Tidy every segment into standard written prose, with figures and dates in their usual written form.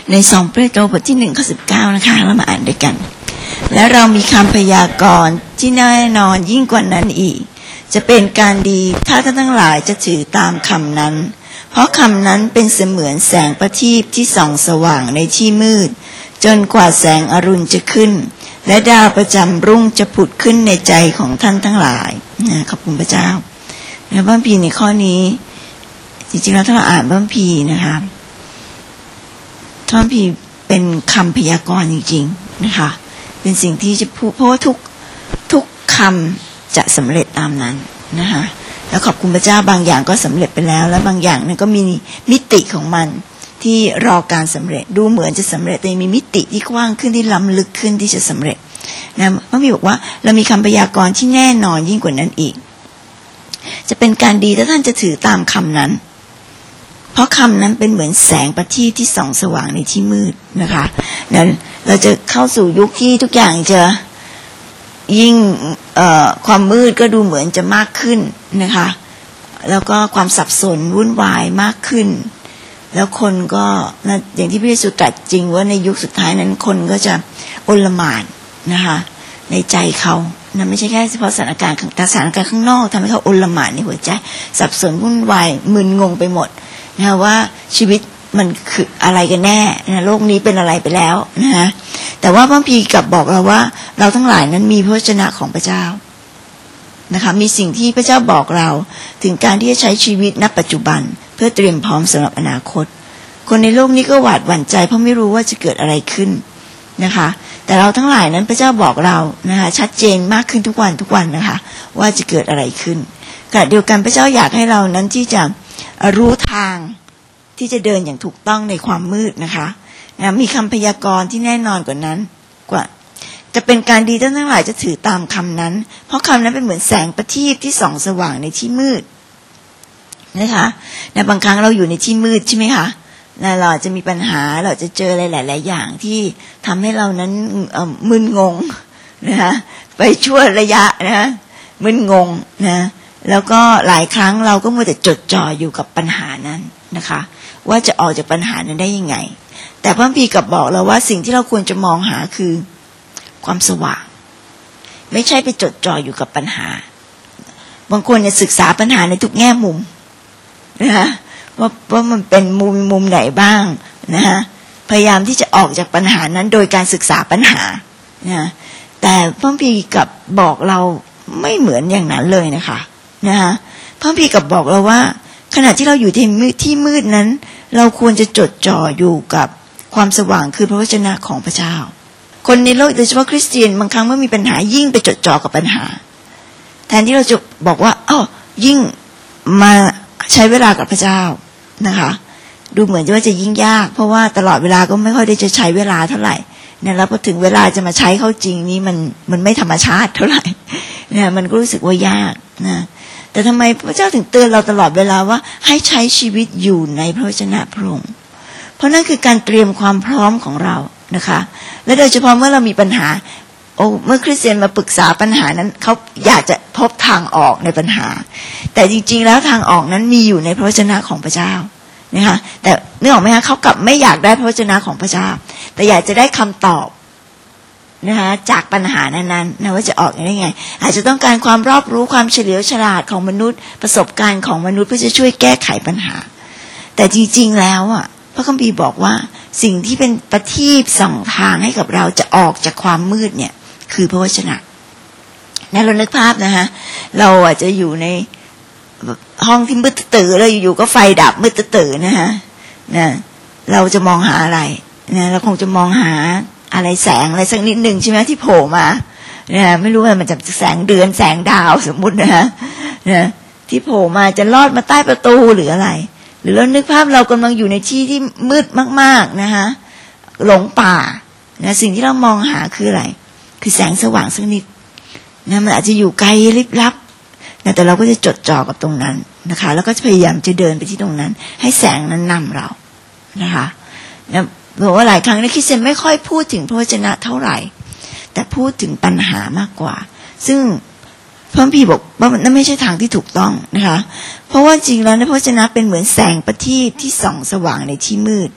ใน2เปโตรบทที่1ข้อ19นะคะเรามาอ่านด้วยกันและเรามีคำพยากรณ์ที่แน่นอนยิ่งกว่านั้นอีกจะเป็นการดีถ้าท่านทั้งหลายจะถือตามคำนั้นเพราะคำนั้นเป็นเสมือนแสงประทีปที่ส่องสว่างในที่มืดจนกว่าแสงอรุณจะขึ้นและดาวประจำรุ่งจะผุดขึ้นในใจของท่านทั้งหลายขอบคุณพระเจ้าในพระคัมภีร์ในข้อนี้จริงๆแล้วถ้าเราอ่านพระคัมภีร์นะคะพระคัมภีร์เป็นคำพยากรณ์จริงๆนะคะเป็นสิ่งที่จะพูดเพราะว่าทุกคำจะสำเร็จตามนั้นนะคะแล้วขอบคุณพระเจ้าบางอย่างก็สำเร็จไปแล้วและบางอย่างนั้นก็มีมิติของมันที่รอการสำเร็จดูเหมือนจะสำเร็จแต่มีมิติที่กว้างขึ้นที่ล้ำลึกขึ้นที่จะสำเร็จนะพระคัมภีร์บอกว่าเรามีคำพยากรณ์ที่แน่นอนยิ่งกว่านั้นอีกจะเป็นการดีถ้าท่านจะถือตามคำนั้นเพราะคำนั้นเป็นเหมือนแสงประทีปที่ส่องสว่างในที่มืดนะคะนั้นเราจะเข้าสู่ยุคที่ทุกอย่างจะยิ่งความมืดก็ดูเหมือนจะมากขึ้นนะคะแล้วก็ความสับสนวุ่นวายมากขึ้นแล้วคนก็อย่างที่พระเยซูตรัสจริงว่าในยุคสุดท้ายนั้นคนก็จะโอลหม่านนะคะในใจเขานะไม่ใช่แค่เฉพาะสถานการณ์ข้างนอกทำให้เขาโอลหม่านในหัวใจสับสนวุ่นวายมึนงงไปหมดนะว่าชีวิตมันคืออะไรกันแน่นะโลกนี้เป็นอะไรไปแล้วนะแต่ว่าพระคัมภีร์กลับบอกเราว่าเราทั้งหลายนั้นมีพระวจนะของพระเจ้านะคะมีสิ่งที่พระเจ้าบอกเราถึงการที่จะใช้ชีวิตณปัจจุบันเพื่อเตรียมพร้อมสำหรับอนาคตคนในโลกนี้ก็หวาดหวั่นใจเพราะไม่รู้ว่าจะเกิดอะไรขึ้นนะคะแต่เราทั้งหลายนั้นพระเจ้าบอกเรานะคะชัดเจนมากขึ้นทุกวันนะคะว่าจะเกิดอะไรขึ้นขณะเดียวกันพระเจ้าอยากให้เรานั้นที่จะรู้ทางที่จะเดินอย่างถูกต้องในความมืดนะคะมีคำพยากรณ์ที่แน่นอนกว่านั้นกว่าจะเป็นการดีท่านทั้งหลายจะถือตามคำนั้นเพราะคำนั้นเป็นเหมือนแสงประทีปที่ส่องสว่างในที่มืดนะคะในบางครั้งเราอยู่ในที่มืดใช่ไหมคะเราจะมีปัญหาเราจะเจออะไรหลายๆอย่างที่ทำให้เรานั้นมึนงงนะคะไปชั่วระยะนะมึนงงนะแล้วก็หลายครั้งเราก็มัวแต่จดจ่ออยู่กับปัญหานั้นนะคะว่าจะออกจากปัญหานั้นได้ยังไงแต่พระคัมภีร์กลับบอกเราว่าสิ่งที่เราควรจะมองหาคือความสว่างไม่ใช่ไปจดจ่ออยู่กับปัญหาบางคนเนี่ยศึกษาปัญหาในทุกแง่มุมนะคะว่ามันเป็นมุมไหนบ้างนะคะพยายามที่จะออกจากปัญหานั้นโดยการศึกษาปัญหานะแต่พระคัมภีร์กลับบอกเราไม่เหมือนอย่างนั้นเลยนะคะนะคะพระคัมภีร์กลับบอกเราว่าขณะที่เราอยู่ที่มืดนั้นเราควรจะจดจ่ออยู่กับความสว่างคือพระวจนะของพระเจ้าคนในโลกโดยเฉพาะคริสเตียนบางครั้งเมื่อมีปัญหายิ่งไปจดจ่อกับปัญหาแทนที่เราจะบอกว่ายิ่งมาใช้เวลากับพระเจ้านะคะดูเหมือนว่าจะยิ่งยากเพราะว่าตลอดเวลาก็ไม่ค่อยได้จะใช้เวลาเท่าไหร่เนี่ยแล้วพอถึงเวลาจะมาใช้เขาจริงนี่มันไม่ธรรมชาติเท่าไหร่เนี่ยมันก็รู้สึกว่ายากนะแต่ทำไมพระเจ้าถึงเตือนเราตลอดเวลาว่าให้ใช้ชีวิตอยู่ในพระวจนะพระองค์เพราะนั่นคือการเตรียมความพร้อมของเรานะคะและโดยเฉพาะเมื่อเรามีปัญหาเมื่อคริสเตียนมาปรึกษาปัญหานั้นเขาอยากจะพบทางออกในปัญหาแต่จริงๆแล้วทางออกนั้นมีอยู่ในพระวจนะของพระเจ้านะคะแต่นึกออกไหมคะเขากลับไม่อยากได้พระวจนะของพระเจ้าแต่อยากจะได้คำตอบนะคะจากปัญหานั้นๆนะว่าจะออกได้ไงอาจจะต้องการความรอบรู้ความเฉลียวฉลาดของมนุษย์ประสบการณ์ของมนุษย์เพื่อจะช่วยแก้ไขปัญหาแต่จริงๆแล้วพระคัมภีร์บอกว่าสิ่งที่เป็นประทีปส่องทางให้กับเราจะออกจากความมืดเนี่ยคือพระวจนะนั่นเรานึกภาพนะคะเราอาจจะอยู่ในห้องที่มืดตื่นแล้วอยู่ๆก็ไฟดับมืดตื่นนะคะเราจะมองหาอะไรนะเราคงจะมองหาอะไรแสงอะไรสักนิดนึงใช่ไหมที่โผล่มาไม่รู้ว่ามันจะแสงเดือนแสงดาวสมมุตินะที่โผล่มาจะลอดมาใต้ประตูหรืออะไรหรือเรานึกภาพเรากำลังอยู่ในที่ที่มืดมากๆนะคะหลงป่านะสิ่งที่เรามองหาคืออะไรคือแสงสว่างสักนิดนะมันอาจจะอยู่ไกลลิบลับนะแต่เราก็จะจดจ่อกับตรงนั้นนะคะแล้วก็พยายามจะเดินไปที่ตรงนั้นให้แสงนั้นนำเรานะคะนะบอกว่าหลายครั้งนักคริสเตียนไม่ค่อยพูดถึงพระวจนะเท่าไหร่แต่พูดถึงปัญหามากกว่าซึ่งพระคัมภีร์บอกว่านั่นไม่ใช่ทางที่ถูกต้องนะคะเพราะว่าจริงแล้วพระวจนะเป็นเหมือนแสงประทีปที่ส่องสว่างในที่มืดพ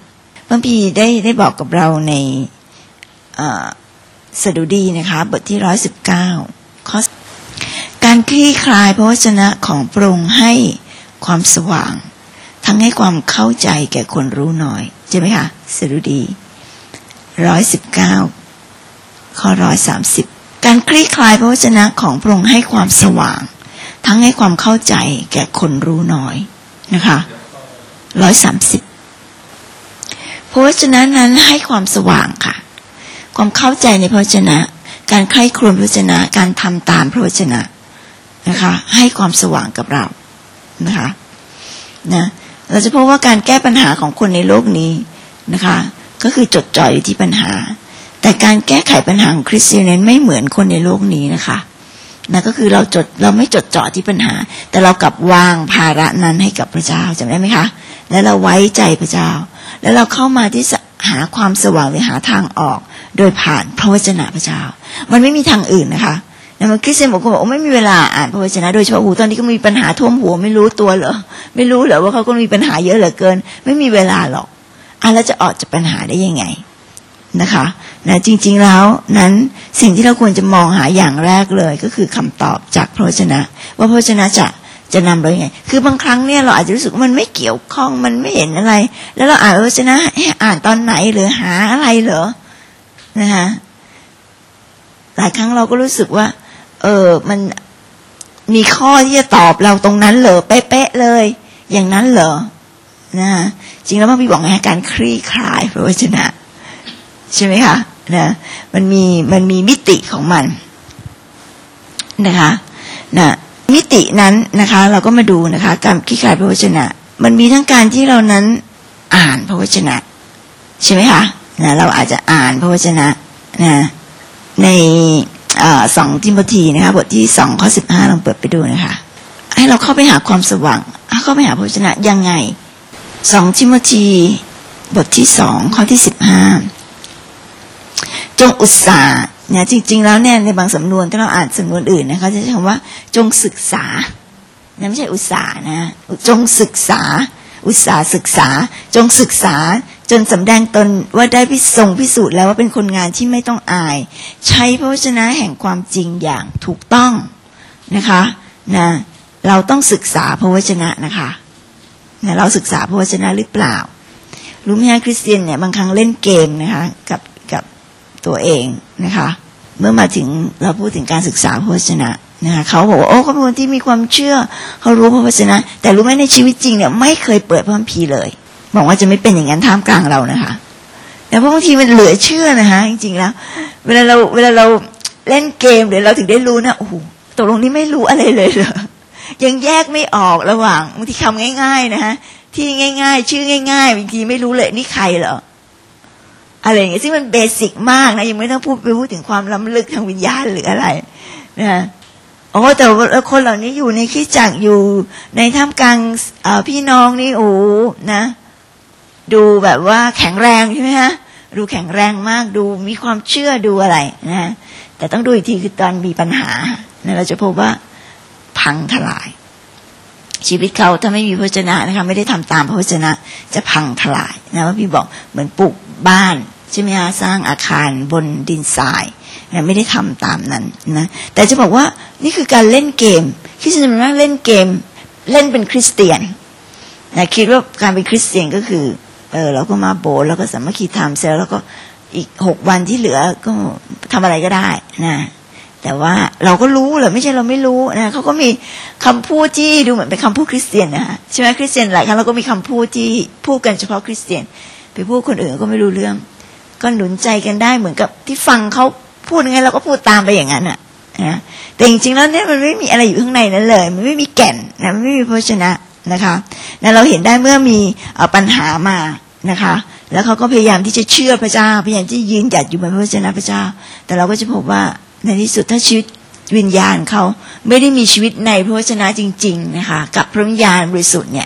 พระพีได้บอกกับเราในสดุดีนะคะบทที่119ข้อการคลี่คลายพระวจนะของพระองค์ให้ความสว่างทั้งให้ความเข้าใจแก่คนรู้น้อยใช่ไหมคะสดุดี119ข้อ130การคลี่คลายพระวจนะของพระองค์ให้ความสว่างทั้งให้ความเข้าใจแก่คนรู้น้อยนะคะ130พระวจนะนั้นให้ความสว่างค่ะความเข้าใจในพระวจนะการใคร่ครวญพระวจนะการทำตามพระวจนะนะคะให้ความสว่างกับเรานะคะนะเราจะพบว่าการแก้ปัญหาของคนในโลกนี้นะคะก็คือจดจ่ออยู่ที่ปัญหาแต่การแก้ไขปัญหาของคริสเตียนนั้นไม่เหมือนคนในโลกนี้นะคะนะก็คือเราไม่จดจ่อที่ปัญหาแต่เรากลับวางภาระนั้นให้กับพระเจ้าจำได้ไหมคะแล้วเราไว้ใจพระเจ้าแล้วเราเข้ามาที่หาความสว่างหรือหาทางออกโดยผ่านพระวจนะพระเจ้ามันไม่มีทางอื่นนะคะแต่คริสเตียนบางคนบอกไม่มีเวลาอ่านพระวจนะโดยเฉพาะตอนนี้ก็มีปัญหาท่วมหัวไม่รู้ตัวเหรอไม่รู้เหรอว่าเขาก็มีปัญหาเยอะเหลือเกินไม่มีเวลาหรอกแล้วจะออกจากปัญหาได้ยังไงนะคะนะจริงๆแล้วนั้นสิ่งที่เราควรจะมองหาอย่างแรกเลยก็คือคำตอบจากพระวจนะว่าพระวจนะจะนำเราอย่างไงคือบางครั้งเนี่ยเราอาจจะรู้สึกว่ามันไม่เกี่ยวข้องมันไม่เห็นอะไรแล้วเราอ่านพระวจนะให้อ่านตอนไหนหรือหาอะไรเหรอนะคะหลายครั้งเราก็รู้สึกว่ามันมีข้อที่จะตอบเราตรงนั้นเหรอเป๊ะๆเลยอย่างนั้นเหรอนะจริงแล้วพระบิดาบอกให้การคลี่คลายพระวจนะใช่ไหมคะนะมันมีมิติของมันนะคะนะมิตินั้นนะคะเราก็มาดูนะคะการคลี่คลายพระวจนะมันมีทั้งการที่เรานั้นอ่านพระวจนะใช่ไหมคะนะเราอาจจะอ่านพระวจนะนะใน2 ทิโมธีนะคะบทที่2ข้อ15ลองเปิดไปดูนะคะให้เราเข้าไปหาความสว่างเข้าไปหาพระวจนะยังไง2 ทิโมธีบทที่2ข้อที่15จงอุตสาห์เนี่ยจริงๆแล้วเนี่ยในบางสำนวนถ้าเราอ่านสำนวนอื่นนะคะจะใช้คำว่าจงศึกษานะไม่ใช่อุตสาห์นะจงศึกษาอุตสาห์ศึกษาจงศึกษาจนสำแดงตนว่าได้พิสูจน์แล้วว่าเป็นคนงานที่ไม่ต้องอายใช้พระวจนะแห่งความจริงอย่างถูกต้องนะคะนะเราต้องศึกษาพระวจนะนะคะนะเราศึกษาพระวจนะหรือเปล่ารู้ไหมคะคริสเตียนเนี่ยบางครั้งเล่นเกมนะคะกับตัวเองนะคะเมื่อมาถึงเราพูดถึงการศึกษาพระวจนะนะคะเขาบอกว่าโอ้เขาเป็นคนที่มีความเชื่อเขารู้พระวจนะแต่รู้ไหมในชีวิตจริงเนี่ยไม่เคยเปิดพระคัมภีร์เลยบอกว่าจะไม่เป็นอย่างนั้นท่ามกลางเรานะคะแต่บางทีมันเหลือเชื่อนะคะจริงๆแล้วเวลาเราเล่นเกมเดี๋ยวเราถึงได้รู้นะโอ้โหตกลงนี่ไม่รู้อะไรเลยเหรอยังแยกไม่ออกระหว่างบางทีคำง่ายๆนะคะที่ง่ายๆชื่อง่ายๆบางทีไม่รู้เลยนี่ใครเหรออะไรอย่างเงี้ยซึ่งมันเบสิกมากนะยังไม่ต้องพูดถึงความล้ำลึกทางวิญญาณหรืออะไรนะโอ้แต่คนเหล่านี้อยู่ในคริสตจักรอยู่ในท่ามกลางพี่น้องนี่โอ้นะดูแบบว่าแข็งแรงใช่ไหมฮะดูแข็งแรงมากดูมีความเชื่อดูอะไรนะแต่ต้องดูอีกทีคือตอนมีปัญหานะเราจะพบว่าพังทลายชีวิตเขาถ้าไม่มีพระวจนะนะคะไม่ได้ทำตามพระวจนะจะพังทลายนะว่าพี่บอกเหมือนปลูกบ้านใช่ไหมคะสร้างอาคารบนดินทรายนะไม่ได้ทำตามนั้นนะแต่จะบอกว่านี่คือการเล่นเกมคริสเตียนเล่นเกมเล่นเป็นคริสเตียนนะคิดว่าการเป็นคริสเตียนก็คือเราก็มาโบสถ์แล้วก็สามัคคีธรรมเสร็จแล้วก็อีก6 วันที่เหลือก็ทำอะไรก็ได้นะแต่ว่าเราก็รู้เหรอไม่ใช่เราไม่รู้นะเขาก็มีคำพูดที่ดูเหมือนเป็นคำพูดคริสเตียนนะใช่ไหมคริสเตียนหลายครั้งเราก็มีคำพูดที่พูดกันเฉพาะคริสเตียนไปพูดคนอื่นก็ไม่รู้เรื่องก็หนุนใจกันได้เหมือนกับที่ฟังเขาพูดยังไงเราก็พูดตามไปอย่างนั้นนะแต่จริงๆแล้วเนี่ยมันไม่มีอะไรอยู่ข้างในนั้นเลยมันไม่มีแก่นนะมันไม่มีพระวจนะนะคะแล้วเราเห็นได้เมื่อมีปัญหามานะคะแล้วเขาก็พยายามที่จะเชื่อพระเจ้าพยายามที่ยืนหยัดอยู่บนพระวจนะพระเจ้าแต่เราก็จะพบว่าในที่สุดถ้าชีวิตวิญญาณเขาไม่ได้มีชีวิตในพระวจนะจริงๆนะคะกับพระวิญญาณบริสุทธิ์เนี่ย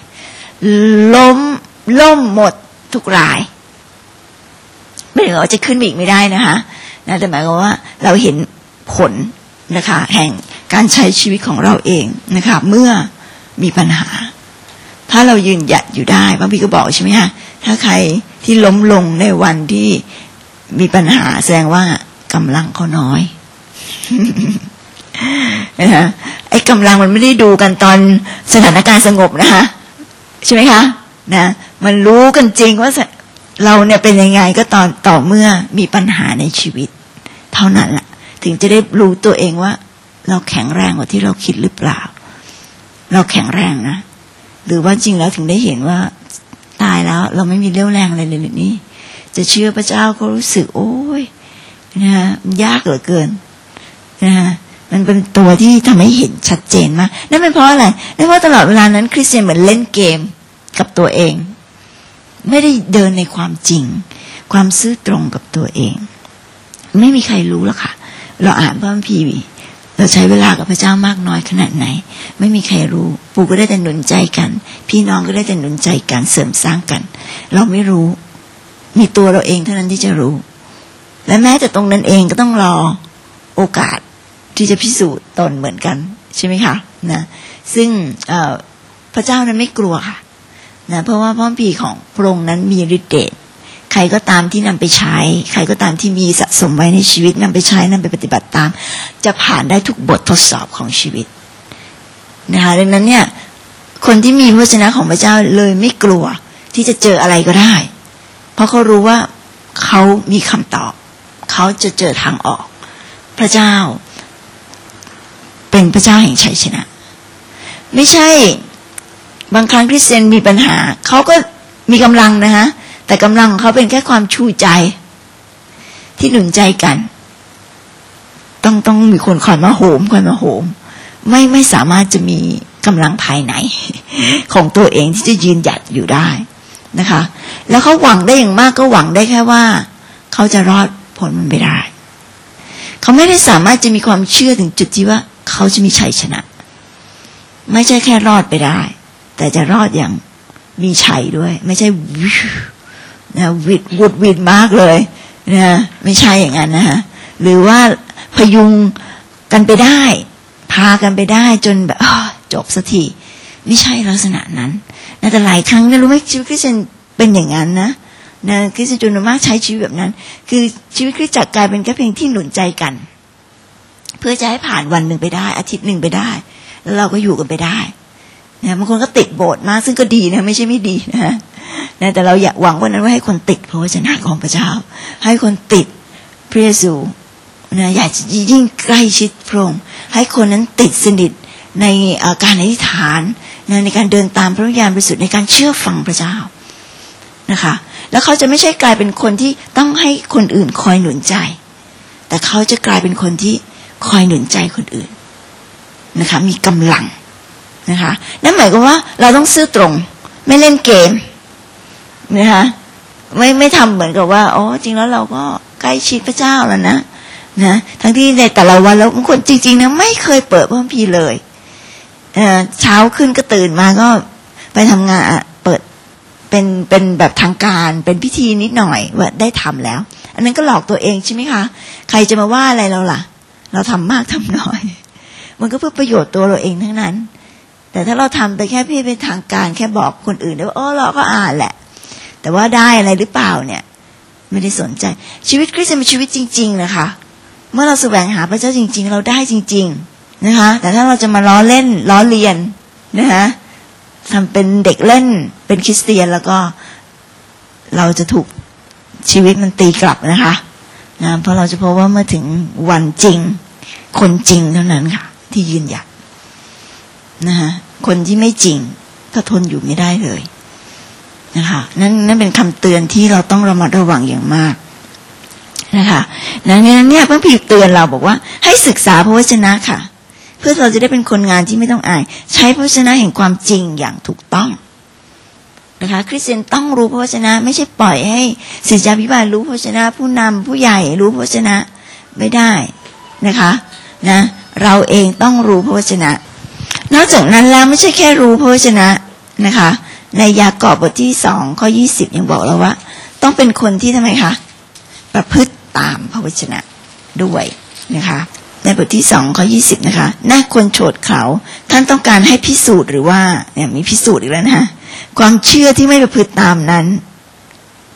ล่มหมดทุกรายไม่ถึงว่าจะขึ้นอีกไม่ได้นะคะนะแต่หมายความว่าเราเห็นผลนะคะแห่งการใช้ชีวิตของเราเองนะคะเมื่อมีปัญหาถ้าเรายืนหยัดอยู่ได้บางทีก็บอกใช่ไหมคะถ้าใครที่ล้มลงในวันที่มีปัญหาแสดงว่ากำลังเขาน้อยนะคะไอ้กำลังมันไม่ได้ดูกันตอนสถานการณ์สงบนะคะใช่ไหมคะนะมันรู้กันจริงว่าเราเนี่ยเป็นยังไงก็ต่อเมื่อมีปัญหาในชีวิตเท่านั้นแหละถึงจะได้รู้ตัวเองว่าเราแข็งแรงกว่าที่เราคิดหรือเปล่าเราแข็งแรงนะหรือว่าจริงแล้วถึงได้เห็นว่าตายแล้วเราไม่มีเรี่ยวแรงอะไรเลยนี่จะเชื่อพระเจ้าก็รู้สึกโอ้ยนะฮะยากเหลือเกินนะฮะมันเป็นตัวที่ทำให้เห็นชัดเจนมากนั่นเป็นเพราะอะไรนั่นเพราะตลอดเวลานั้นคริสเตียนเหมือนเล่นเกมกับตัวเองไม่ได้เดินในความจริงความซื่อตรงกับตัวเองไม่มีใครรู้หรอกค่ะเราอ่านพระคัมภีร์เราใช้เวลากับพระเจ้ามากน้อยขนาดไหนไม่มีใครรู้ปู่ก็ได้แต่หนุนใจกันพี่น้องก็ได้แต่หนุนใจกันเสริมสร้างกันเราไม่รู้มีตัวเราเองเท่านั้นที่จะรู้และแม้แต่ตรงนั้นเองก็ต้องรอโอกาสที่จะพิสูจน์ตนเหมือนกันใช่ไหมคะนะซึ่งพระเจ้านั้นไม่กลัวค่ะนะเพราะว่าพระคัมภีร์ของพระองค์นั้นมีฤทธิ์เดชใครก็ตามที่นำไปใช้ใครก็ตามที่มีสะสมไว้ในชีวิตนำไปใช้นำไปปฏิบัติตามจะผ่านได้ทุกบททดสอบของชีวิตนะคะดังนั้นเนี่ยคนที่มีพระวจนะของพระเจ้าเลยไม่กลัวที่จะเจออะไรก็ได้เพราะเขารู้ว่าเขามีคำตอบเขาจะเจอทางออกพระเจ้าเป็นพระเจ้าแห่งชัยชนะไม่ใช่บางครั้งคริสเตียนมีปัญหาเขาก็มีกำลังนะคะแต่กำลังของเขาเป็นแค่ความชูใจที่หนุนใจกันต้องมีคนคอยมาโหมไม่สามารถจะมีกำลังภายในของตัวเองที่จะยืนหยัดอยู่ได้นะคะแล้วเขาหวังได้อย่างมากก็หวังได้แค่ว่าเขาจะรอดพ้นมันไปได้เขาไม่ได้สามารถจะมีความเชื่อถึงจุดที่ว่าเขาจะมีชัยชนะไม่ใช่แค่รอดไปได้แต่จะรอดอย่างมีชัยด้วยไม่ใช่นะวิดมากเลยนะไม่ใช่อย่างนั้นนะฮะหรือว่าพยุงกันไปได้พากันไปได้จนแบบจบสักทีไม่ใช่ลักษณะนั้นนะแต่หลายครั้งนะรู้ไหมชีวิตคริสเตียนเป็นอย่างนั้นนะคริสเตียนจำนวนมากใช้ชีวิตแบบนั้นคือชีวิตคริสตจักรกลายเป็นแค่เพียงที่หนุนใจกันเพื่อจะให้ผ่านวันหนึ่งไปได้อาทิตย์หนึ่งไปได้แล้วเราก็อยู่กันไปได้นะบางคนก็ติดโบสถ์มาซึ่งก็ดีนะไม่ใช่ไม่ดีนะแต่เราอยากหวังว่านั้นว่าให้คนติดพระวจนะของพระเจ้าให้คนติดพระเยซูนะอยากจะยิ่งใกล้ชิดพระองค์ให้คนนั้นติดสนิทในการอธิษฐานในการเดินตามพระวิญญาณบริสุทธิ์ในการเชื่อฟังพระเจ้านะคะแล้วเขาจะไม่ใช่กลายเป็นคนที่ต้องให้คนอื่นคอยหนุนใจแต่เขาจะกลายเป็นคนที่คอยหนุนใจคนอื่นนะคะมีกำลังนะคะนั่นหมายความว่าเราต้องซื่อตรงไม่เล่นเกมนะคะไม่ทำเหมือนกับว่าอ๋อจริงแล้วเราก็ใกล้ชิดพระเจ้าแล้วนะทั้งที่ในแต่ละวันแล้วบางคนจริงๆนะไม่เคยเปิดพระคัมภีร์เลยเช้าขึ้นก็ตื่นมาก็ไปทำงานเปิดเป็นแบบทางการเป็นพิธีนิดหน่อยว่าได้ทำแล้วอันนั้นก็หลอกตัวเองใช่ไหมคะใครจะมาว่าอะไรเราล่ะเราทำมากทำน้อยมันก็เพื่อประโยชน์ตัวเราเองทั้งนั้นแต่ถ้าเราทำไปแค่พี่เป็นทางการแค่บอกคนอื่นได้ว่าเราก็อ่านแหละแต่ว่าได้อะไรหรือเปล่าเนี่ยไม่ได้สนใจชีวิตคริสเตียนเป็นชีวิตจริงๆนะคะเมื่อเราแสวงหาพระเจ้าจริงๆเราได้จริงๆนะคะแต่ถ้าเราจะมาล้อเล่นล้อเลียนนะคะทำเป็นเด็กเล่นเป็นคริสเตียนแล้วก็เราจะถูกชีวิตมันตีกลับนะคะเพราะเราจะพบว่าเมื่อถึงวันจริงคนจริงเท่านั้นค่ะที่ยืนหยัดนะคะคนที่ไม่จริงก็ทนอยู่ไม่ได้เลยนะคะนั่นเป็นคำเตือนที่เราต้องระมัดระวังอย่างมากนะคะดังนั้นเนี่ยพระคัมภีร์เตือนเราบอกว่าให้ศึกษาพระวจนะค่ะเพื่อเราจะได้เป็นคนงานที่ไม่ต้องอายใช้พระวจนะแห่งความจริงอย่างถูกต้องนะคะคริสเตียนต้องรู้พระวจนะไม่ใช่ปล่อยให้ศิษยาภิบาลรู้พระวจนะผู้นำผู้ใหญ่รู้พระวจนะไม่ได้นะคะนะเราเองต้องรู้พระวจนะนอกจากนั้นแล้วไม่ใช่แค่รู้พระวจนะนะคะในยากอบบทที่2ข้อ20ยังบอกเราว่าต้องเป็นคนที่ทำไมคะประพฤติตามพระวจนะด้วยนะคะในบทที่2ข้อ20นะคะน่าควรโฉดเขาท่านต้องการให้พิสูจน์หรือว่าเนี่ยมีพิสูจน์อีกแล้วนะความเชื่อที่ไม่ประพฤติตามนั้น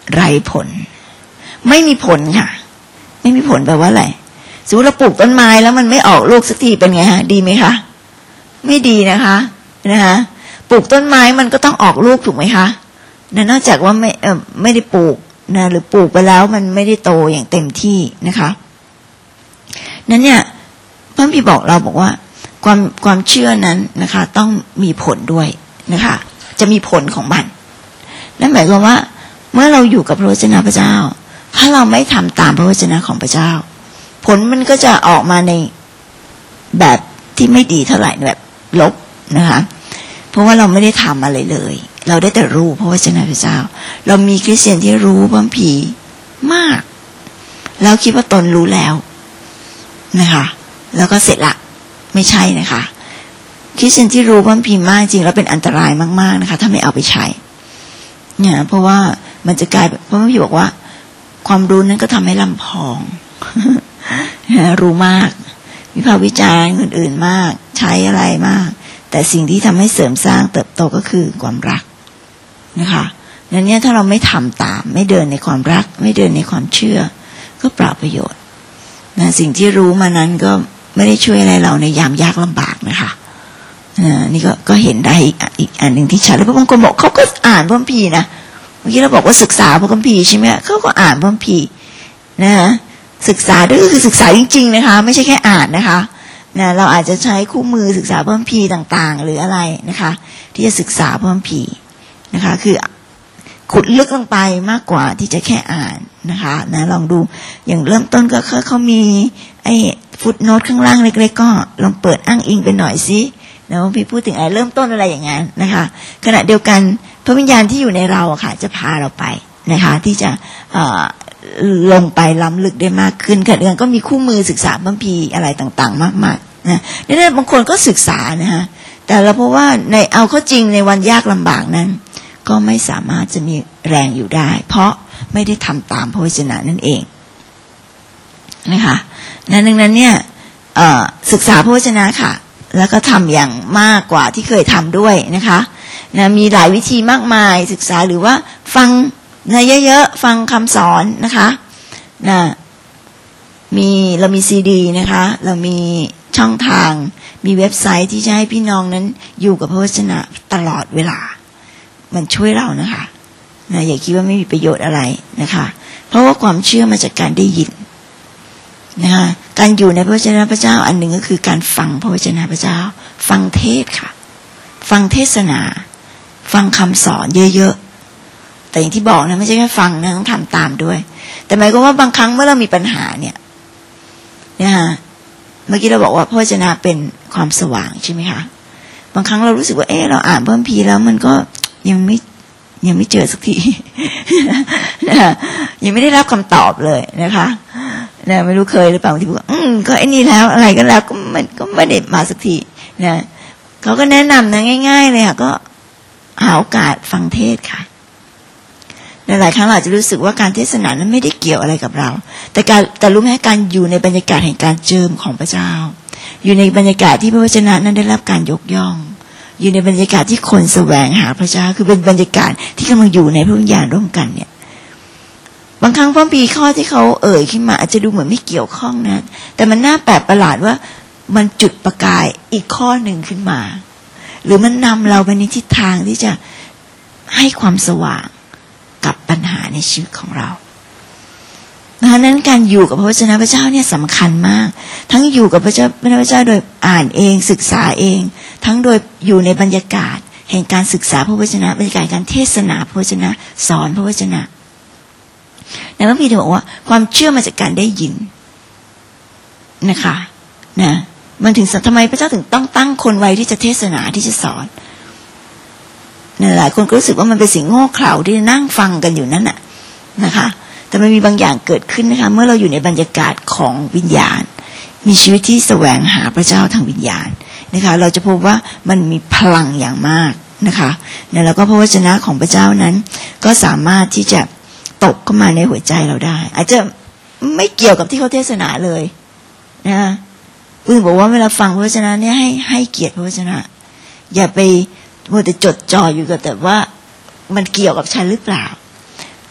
ไร้ผลไม่มีผลค่ะไม่มีผลแปลว่าอะไรสมมติเราปลูกต้นไม้แล้วมันไม่ออกลูกสักทีเป็นไงฮะดีไหมคะไม่ดีนะคะปลูกต้นไม้มันก็ต้องออกลูกถูกไหมคะนอกจากว่าไม่ได้ปลูกนะหรือปลูกไปแล้วมันไม่ได้โตอย่างเต็มที่นะคะนั้นเนี่ยพระพี่บอกเราบอกว่าความเชื่อนั้นนะคะต้องมีผลด้วยนะคะจะมีผลของมันนั่นหมายความว่าเมื่อเราอยู่กับพระวจนะพระเจ้าถ้าเราไม่ทำตามพระวจนะของพระเจ้าผลมันก็จะออกมาในแบบที่ไม่ดีเท่าไหร่แบบลบนะคะเพราะว่าเราไม่ได้ทำอะไรเลยเราได้แต่รู้พระวจนะพระเจ้าเรามีคริสเตียนที่รู้พระคัมภีร์มากแล้วคิดว่าตนรู้แล้วนะคะแล้วก็เสร็จละไม่ใช่นะคะคริสเตียนที่รู้พระคัมภีร์มากจริงแล้วเป็นอันตรายมากๆนะคะถ้าไม่เอาไปใช้เนี่ยเพราะว่ามันจะกลายเพราะพระพี่บอกว่าความรู้นั้นก็ทำให้ลำพองรู้มากวิพากษ์วิจารณ์คนอื่นมากใช้อะไรมากแต่สิ่งที่ทำให้เสริมสร้างเติบโตก็คือความรักนะคะนั้นเนี่ยถ้าเราไม่ทำตามไม่เดินในความรักไม่เดินในความเชื่อก็เปล่าประโยชน์นะสิ่งที่รู้มานั้นก็ไม่ได้ช่วยอะไรเราในยามยากลำบากนะคะนี่ก็เห็นได้อีกอันหนึ่งที่ชัดแล้วบางคนบอกเขาก็อ่านพระคัมภีร์นะเมื่อกี้เราบอกว่าศึกษาพระคัมภีร์ใช่ไหมเขาก็อ่านพระคัมภีร์นะศึกษาด้วยก็คือศึกษาจริงๆนะคะไม่ใช่แค่อ่านนะคะนะเราอาจจะใช้คู่มือศึกษาพระคัมภีร์ต่างๆหรืออะไรนะคะที่จะศึกษาพระคัมภีร์นะคะคือขุดลึกลงไปมากกว่าที่จะแค่อ่านนะคะนะลองดูอย่างเริ่มต้นก็เขามีไอ้ฟุตโนตข้างล่างเล็กๆก็ลองเปิดอ้างอิงไปหน่อยสินะว่าพี่พูดถึงเริ่มต้นอะไรอย่างนั้นนะคะขณะเดียวกันพระวิญญาณที่อยู่ในเราอะค่ะจะพาเราไปนะคะที่จะลงไปล้ำลึกได้มากขึ้นขณะเดียวกันก็มีคู่มือศึกษาพระคัมภีร์อะไรต่างๆมากมายนะนี่บางคนก็ศึกษานะคะแต่เราเพราะว่าในเอาเข้าจริงในวันยากลำบากนั้นก็ไม่สามารถจะมีแรงอยู่ได้เพราะไม่ได้ทำตามพระวจนะนั่นเองนะคะดังนั้นเนี่ยศึกษาพระวจนะค่ะแล้วก็ทำอย่างมากกว่าที่เคยทำด้วยนะคะนะมีหลายวิธีมากมายศึกษาหรือว่าฟังนะเยอะๆฟังคำสอนนะคะนะเรามีซีดีนะคะเรามีช่องทางมีเว็บไซต์ที่จะให้พี่น้องนั้นอยู่กับพระวจนะตลอดเวลามันช่วยเรานะคะนะอย่าคิดว่าไม่มีประโยชน์อะไรนะคะเพราะว่าความเชื่อมาจากการได้ยินนะคะการอยู่ในพระวจนะพระเจ้าอันหนึ่งก็คือการฟังพระวจนะพระเจ้าฟังเทศค่ะฟังเทศนาฟังคำสอนเยอะๆแต่อย่างที่บอกนะไม่ใช่แค่ฟังนะต้องทำตามด้วยแต่หมายความว่าบางครั้งเมื่อเรามีปัญหาเนี่ยนะคะเมื่อกี้เราบอกว่าพระวจนะเป็นความสว่างใช่ไหมคะบางครั้งเรารู้สึกว่าเราอ่านพระคัมภีร์แล้วมันก็ยังไม่เจอสักทีนะยังไม่ได้รับคำตอบเลยนะคะนะไม่รู้เคยหรือเปล่าที่บอกก็ไอ้นี่แล้วอะไรก็แล้วก็ไม่ได้มาสักทีนะเขาก็แนะนำนะง่ายๆเลยค่ะก็หาโอกาสฟังเทศค่ะหลายครั้งเราอาจจะรู้สึกว่าการเทศนานั้นไม่ได้เกี่ยวอะไรกับเราแต่รู้ไหมการอยู่ในบรรยากาศแห่งการเจิมของพระเจ้าอยู่ในบรรยากาศที่พระวจนะนั้นได้รับการยกย่องอยู่ในบรรยากาศที่คนแสวงหาพระเจ้าคือเป็นบรรยากาศที่กำลังอยู่ในพระวิญญาณร่วมกันเนี่ยบางครั้งพระคัมภีร์ข้อที่เขาขึ้นมาอาจจะดูเหมือนไม่เกี่ยวข้องนะแต่มันน่าแปลกประหลาดว่ามันจุดประกายอีกข้อหนึ่งขึ้นมาหรือมันนำเราไปในทิศทางที่จะให้ความสว่างกับปัญหาในชีวิตของเราดังนั้นการอยู่กับพระวจนะพระเจ้าเนี่ยสำคัญมากทั้งอยู่กับพระเจ้าโดยอ่านเองศึกษาเองทั้งโดยอยู่ในบรรยากาศแห่งการศึกษาพระวจนะบรรยากาศการเทศนาพระวจนะสอนพระวจนะแต่พระพีจะบอกว่าความเชื่อมาจากการได้ยินนะคะนะมันถึงทำไมพระเจ้าถึงต้องตั้งคนไว้ที่จะเทศนาที่จะสอนหลายคนก็รู้สึกว่ามันเป็นสิ่งโง่เขลาที่นั่งฟังกันอยู่นั่นน่ะนะคะแต่มันมีบางอย่างเกิดขึ้นนะคะเมื่อเราอยู่ในบรรยากาศของวิญญาณมีชีวิตที่แสวงหาพระเจ้าทางวิญญาณนะคะเราจะพบว่ามันมีพลังอย่างมากนะคะแล้วก็พระวจนะของพระเจ้านั้นก็สามารถที่จะตกเข้ามาในหัวใจเราได้อาจจะไม่เกี่ยวกับที่เขาเทศนาเลยนะพึ่งบอกว่าเวลาฟังพระวจนะเนี่ยให้เกียรติพระวจนะอย่าไปมัวแต่จดจ่ออยู่กับแต่ว่ามันเกี่ยวกับฉันหรือเปล่า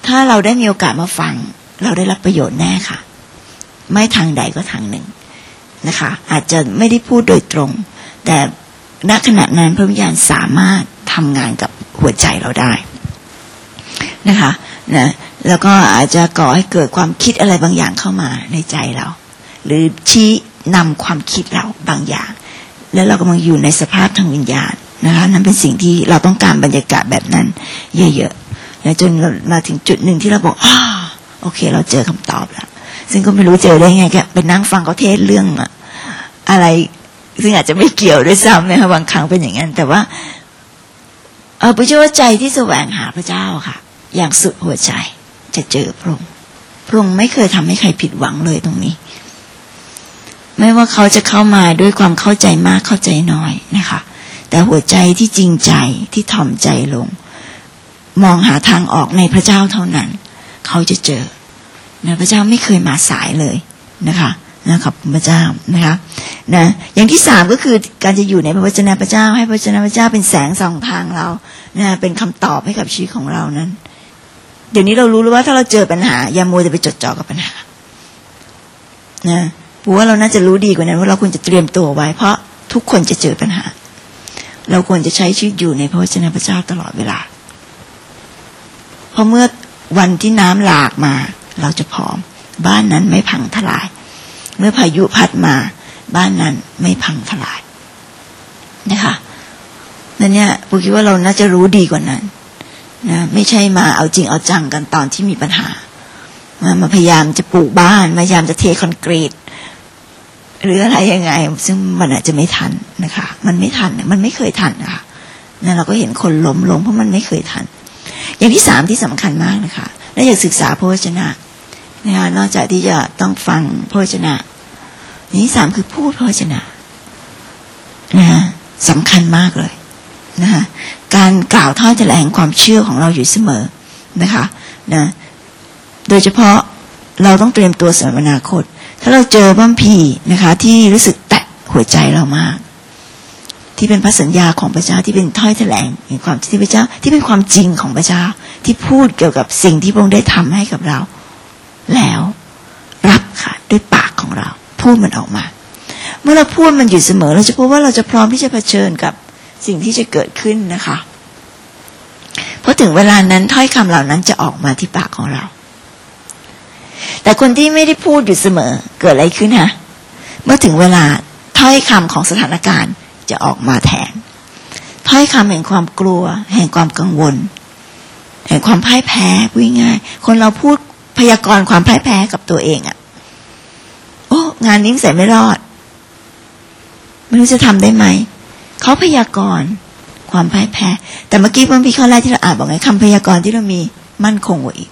ถ้าเราได้มีโอกาสมาฟังเราได้รับประโยชน์แน่ค่ะไม่ทางใดก็ทางหนึ่งนะคะอาจจะไม่ได้พูดโดยตรงแต่ณขณะนั้นพระวิญญาณสามารถทำงานกับหัวใจเราได้นะคะนะแล้วก็อาจจะก่อให้เกิดความคิดอะไรบางอย่างเข้ามาในใจเราหรือชี้นำความคิดเราบางอย่างแล้วเรากำลังอยู่ในสภาพทางวิญญาณนะคะนั่นเป็นสิ่งที่เราต้องการบรรยากาศแบบนั้นเยอะๆแล้วจนมาถึงจุดหนึ่งที่เราบอกโอเคเราเจอคำตอบแล้วซึ่งก็ไม่รู้เจอได้ไงแกไปนั่งฟังเขาเทศเรื่องอะไรซึ่งอาจจะไม่เกี่ยวด้วยซ้ำนะคะบางครั้งเป็นอย่างนั้นแต่ว่าไปเชื่อว่าใจที่แสวงหาพระเจ้าค่ะอย่างสุดหัวใจจะเจอพระองค์พระองค์ไม่เคยทำให้ใครผิดหวังเลยตรงนี้ไม่ว่าเขาจะเข้ามาด้วยความเข้าใจมากเข้าใจน้อยนะคะแต่หัวใจที่จริงใจที่ถ่อมใจลงมองหาทางออกในพระเจ้าเท่านั้นเขาจะเจอนะพระเจ้าไม่เคยมาสายเลยนะคะนะครับพระเจ้านะคะนะอย่างที่3ก็คือการจะอยู่ในพระวจนะพระเจ้าให้พระวจนะพระเจ้าเป็นแสงส่องทางเรานะเป็นคำตอบให้กับชีวิตของเรานั้นเดี๋ยวนี้เรารู้แล้วว่าถ้าเราเจอปัญหาอย่ามัวแต่ไปจดจ่อกับปัญหานะเพราะว่าเราน่าจะรู้ดีกว่านั้นว่าเราควรจะเตรียมตัวไว้เพราะทุกคนจะเจอปัญหาเราควรจะใช้ชีวิตอยู่ในพระวจนะพระเจ้าตลอดเวลาเพราะเมื่อวันที่น้ำหลากมาเราจะพร้อมบ้านนั้นไม่พังทลายเมื่อพายุพัดมาบ้านนั้นไม่พังทลายนะคะนั่นเนี่ยผมคิดว่าเราน่าจะรู้ดีกว่านั้นนะไม่ใช่มาเอาจริงเอาจังกันตอนที่มีปัญหามาพยายามจะปลูกบ้านพยายามจะเทคอนกรีตหรืออะไรยังไงซึ่งมันอาจจะไม่ทันนะคะมันไม่ทันมันไม่เคยทันนะคะนั่นเราก็เห็นคนล้มลงเพราะมันไม่เคยทันอย่างที่3ที่สำคัญมากนะคะและอยากศึกษาพระวจนะนะคะนอกจากที่จะต้องฟังพระวจนะอย่างที่3คือพูดพระวจนะนะคะสำคัญมากเลยนะคะการกล่าวถ้อยแถลงความเชื่อของเราอยู่เสมอนะคะนะโดยเฉพาะเราต้องเตรียมตัวสำหรับอนาคตถ้าเราเจอพระคัมภีร์นะคะที่รู้สึกแตะหัวใจเรามากที่เป็นพระสัญญาของพระเจ้าที่เป็นถ้อยแถลงในความที่พระเจ้าที่เป็นความจริงของพระเจ้าที่พูดเกี่ยวกับสิ่งที่พระองค์ได้ทำให้กับเราแล้วรับค่ะด้วยปากของเราพูดมันออกมาเมื่อเราพูดมันอยู่เสมอเราจะพบว่าเราจะพร้อมที่จะเผชิญกับสิ่งที่จะเกิดขึ้นนะคะเพราะถึงเวลานั้นถ้อยคำเหล่านั้นจะออกมาที่ปากของเราแต่คนที่ไม่ได้พูดอยู่เสมอเกิดอะไรขึ้นฮะเมื่อถึงเวลาถ้อยคำของสถานการณ์จะออกมาแทนถ้อยคำแห่งความกลัวแห่งความกังวลแห่งความพ่ายแพ้พูดง่ายคนเราพูดพยากรณ์ความพ่ายแพ้กับตัวเองโอ้งานนี้ใส่ไม่รอดไม่รู้จะทำได้ไหมเขาพยากรณ์ความพ่ายแพ้แต่เมื่อกี้เพิ่งพี่ข้อแรกที่เราอ่านบอกไงคำพยากรณ์ที่เรามีมั่นคงกว่าอีก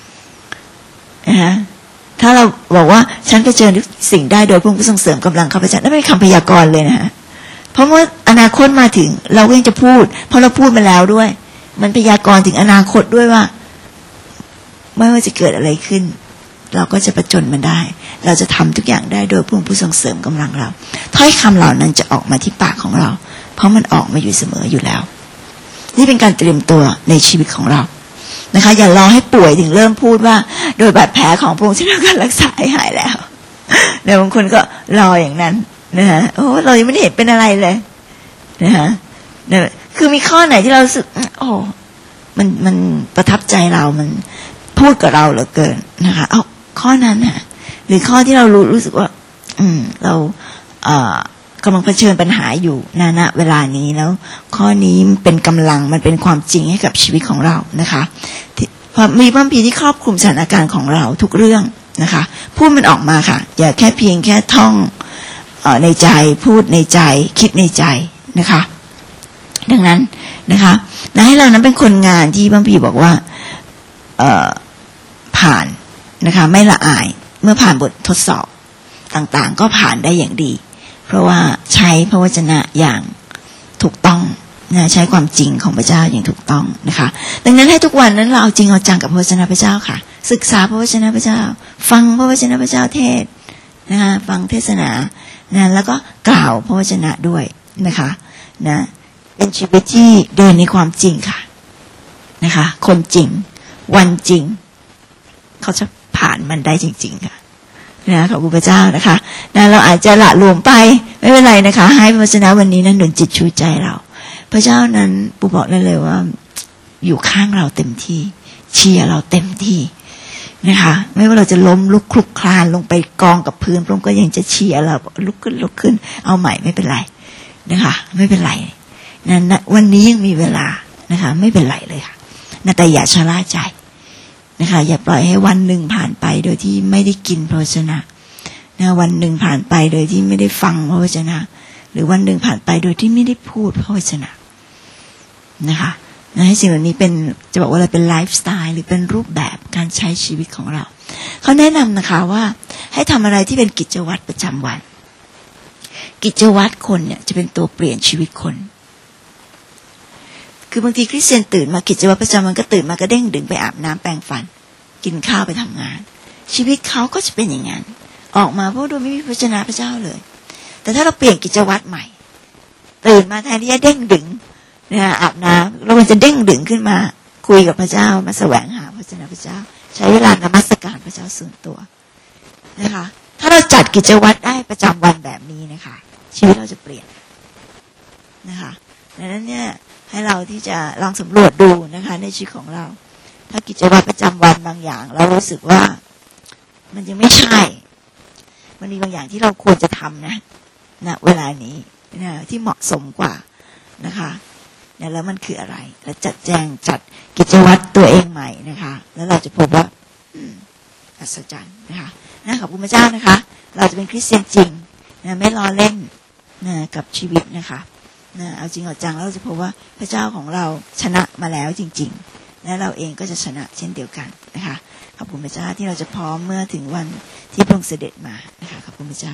ถ้าเราบอกว่าฉันเผชิญสิ่งได้โดยพระองค์ทรงเสริมกำลังข้าพเจ้านั่นเป็นคำพยากรณ์เลยนะเพราะเมื่ออนาคตมาถึงเราก็ยังจะพูดเพราะเราพูดมาแล้วด้วยมันพยากรณ์ถึงอนาคตด้วยว่าไม่ว่าจะเกิดอะไรขึ้นเราก็จะประจนมันได้เราจะทำทุกอย่างได้โดยพระองค์ผู้ทรงเสริมกำลังเราถ้อยคำเหล่านั้นจะออกมาที่ปากของเราเพราะมันออกมาอยู่เสมออยู่แล้วนี่เป็นการเตรียมตัวในชีวิตของเรานะคะอย่ารอให้ป่วยถึงเริ่มพูดว่าโดยบาดแผลของพระองค์ที่เราการรักษาหายแล้วเดี๋ยวบางคนก็รออย่างนั้นนะฮะโอ้เรายังไม่เห็นเป็นอะไรเลยนะฮะคือมีข้อไหนที่เรารู้สึกโอ้มันประทับใจเรามันพูดกับเราเหลือเกินนะคะเอาข้อนั้นน่ะหรือข้อที่เรารู้สึกว่าเรากำลังเผชิญปัญหาอยู่ณเวลานี้แล้วข้อนี้เป็นกำลังมันเป็นความจริงให้กับชีวิตของเรานะคะมีพระคัมภีร์ที่ครอบคลุมสถานการณ์ของเราทุกเรื่องนะคะพูดมันออกมาค่ะอย่าแค่เพียงแค่ท่องในใจพูดในใจคิดในใจนะคะดังนั้นนะคะให้เรานั้นเป็นคนงานที่พระคัมภีร์บอกว่าผ่านนะคะไม่ละอายเมื่อผ่านบททดสอบต่างๆก็ผ่านได้อย่างดีเพราะว่าใช้พระวจนะอย่างถูกต้องนะใช้ความจริงของพระเจ้าอย่างถูกต้องนะคะดังนั้นให้ทุกวันนั้นเราเอาจริงเอาจังกับพระวจนะพระเจ้าค่ะศึกษาพระวจนะพระเจ้าฟังพระวจนะพระเจ้าเทศนะคะฟังเทศนานะแล้วก็กล่าวพระวจนะด้วยนะคะนะเป็นชีวิตที่เดินในความจริงค่ะนะคะคนจริงวันจริงเขาจะผ่านมันได้จริงๆค่ะนะขอบคุณพระเจ้านะคะนะเราอาจจะละหลวมไปไม่เป็นไรนะคะให้พระวจนะวันนี้นั้นหนุนจิตชูใจเราพระเจ้านั้นปูบอกได้เลยว่าอยู่ข้างเราเต็มที่เชียร์เราเต็มที่นะคะไม่ว่าเราจะล้มลุกคลุกคลานลงไปกองกับพื้นพระองค์ก็ยังจะเชียร์เราลุกขึ้นเอาใหม่ไม่เป็นไรนะคะไม่เป็นไรนั้นวันนี้ยังมีเวลานะคะไม่เป็นไรเลยค่ะแต่อย่าชะล่าใจนะคะอย่าปล่อยให้วันหนึ่งผ่านไปโดยที่ไม่ได้กินพระวจนะวันหนึ่งผ่านไปโดยที่ไม่ได้ฟังพระวจนะหรือวันหนึ่งผ่านไปโดยที่ไม่ได้พูดพระวจนะนะคะให้สิ่งเหล่านี้เป็นจะบอกว่าอะไรเป็นไลฟ์สไตล์หรือเป็นรูปแบบการใช้ชีวิตของเราเขาแนะนำนะคะว่าให้ทำอะไรที่เป็นกิจวัตรประจำวันกิจวัตรคนเนี่ยจะเป็นตัวเปลี่ยนชีวิตคนคือบางทีคริสเตียนตื่นมากิจวัตรประจำวันก็ตื่นมาก็เด้งดึงไปอาบน้ำแปรงฟันกินข้าวไปทำงานชีวิตเขาก็จะเป็นอย่างนั้นออกมาเพราะโดยไม่มีพระวจนะพระเจ้าเลยแต่ถ้าเราเปลี่ยนกิจวัตรใหม่ตื่นมาแทนที่จะเด้งดึงอาบน้ำเราจะเด้งดึงขึ้นมาคุยกับพระเจ้ามาแสวงหาพระวจนะพระเจ้าใช้เวลานมัสการพระเจ้าส่วนตัวนะคะถ้าเราจัดกิจวัตรได้ประจำวันแบบนี้นะคะชีวิตเราจะเปลี่ยนนะคะดังนั้นเนี่ยให้เราที่จะลองสำรวจดูนะคะในชีวิตของเราถ้ากิจวัตรประจำวันบางอย่างเรารู้สึกว่ามันยังไม่ใช่มันมีบางอย่างที่เราควรจะทำนะเวลานี้นะที่เหมาะสมกว่านะคะแล้วมันคืออะไรแล้วจัดกิจวัตรตัวเองใหม่นะคะแล้วเราจะพบว่าอัศจรรย์นะคะขอบคุณพระเจ้านะคะเราจะเป็นคริสเตียนจริงนะไม่ล้อเล่นนะกับชีวิตนะคะเอาจริงเอาจังแล้วเราจะพบว่าพระเจ้าของเราชนะมาแล้วจริงๆและเราเองก็จะชนะเช่นเดียวกันนะคะขอบคุณพระเจ้าที่เราจะพร้อมเมื่อถึงวันที่พระองค์เสด็จมานะคะขอบคุณพระเจ้า